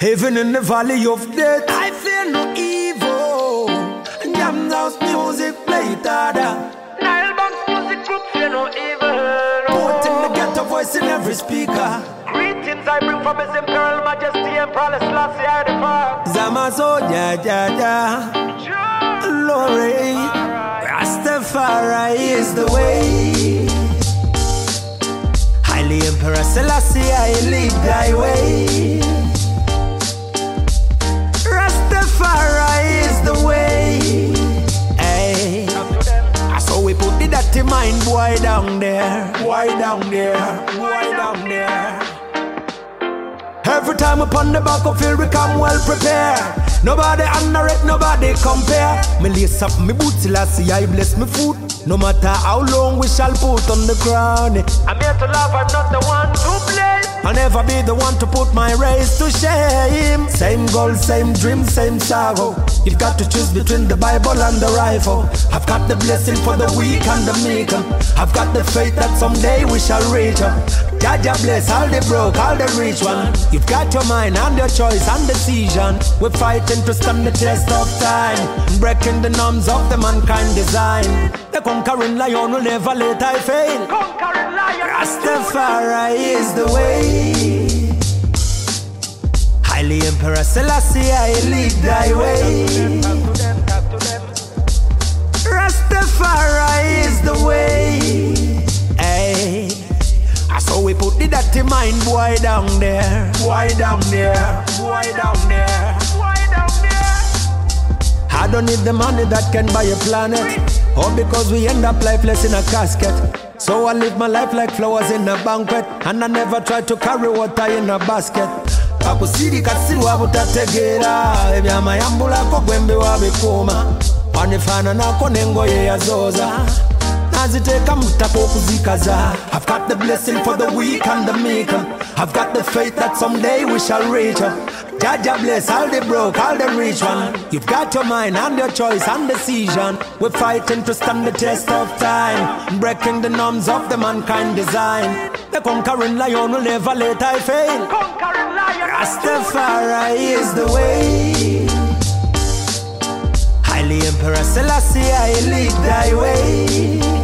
Even in the valley of death, I fear no evil. Jam house music play it harder. Nile Banks music group fear no evil. Put in the ghetto voice in every speaker. Greetings I bring from His Imperial Majesty Emperor Selassie I the First. Zamazo, ja, ja, ja. Glory, Rastafari is the way. Highly Emperor Selassie, I lead thy way. Rastafari is the way. Hey, so we put the dirty mind boy down there. Boy down there, boy down there. Every time upon the battlefield we come well prepared. Nobody underrate, nobody compare. Me lace up me boots till I see I bless me foot. No matter how long we shall put on the ground. I'm here to love, I'm not the one to blame. I'll never be the one to put my race to shame. Same goal, same dream, same sorrow. You've got to choose between the Bible and the rifle. I've got the blessing for the weak and the meek. I've got the faith that someday we shall reach. Jaja bless all the broke, all the rich one. You've got your mind and your choice and decision. We're fighting to stand the test of time, breaking the norms of the mankind design. The conquering lion will never let I fail. Conquering lion, Rastafari is the way. Highly Emperor Selassie, I lead thy way. Rastafari is the way. Hey, so we put the dirty mind boy down there. Boy down there, boy down there, boy down there. I don't need the money that can buy a planet. Or because we end up lifeless in a casket. So I live my life like flowers in a banquet. And I never try to carry water in a basket. Pakusiri katsiru abutategera. Ebya mayambula ko gwembe wabekoma. Wanifana nako nengoye ya zoza. Naziteka mutako kuzikaza. I've got the blessing for the weak and the meek. I've got the faith that someday we shall reach. Jaja bless all the broke, all the rich one. You've got your mind and your choice and decision. We're fighting to stand the test of time, breaking the norms of the mankind design. The conquering lion will never let I fail. Conquering lion, Rastafari is the way. Highly Emperor Selassie, I lead thy way.